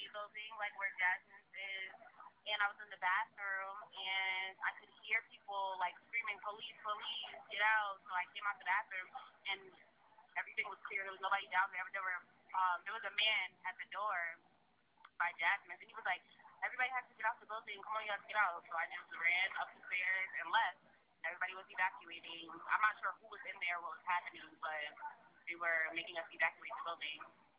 the building, like where Jasmine's is, and I was in the bathroom, and I could hear people like screaming, "Police, police, get out!" So I came out the bathroom, and everything was clear. There was nobody down there. There was a man at the door by Jasmine, and he was like, "Everybody has to get out the building. Come on, you have to get out." So I just ran up the stairs and left. Everybody was evacuating. I'm not sure who was in there, what was happening, but they were making us evacuate the building.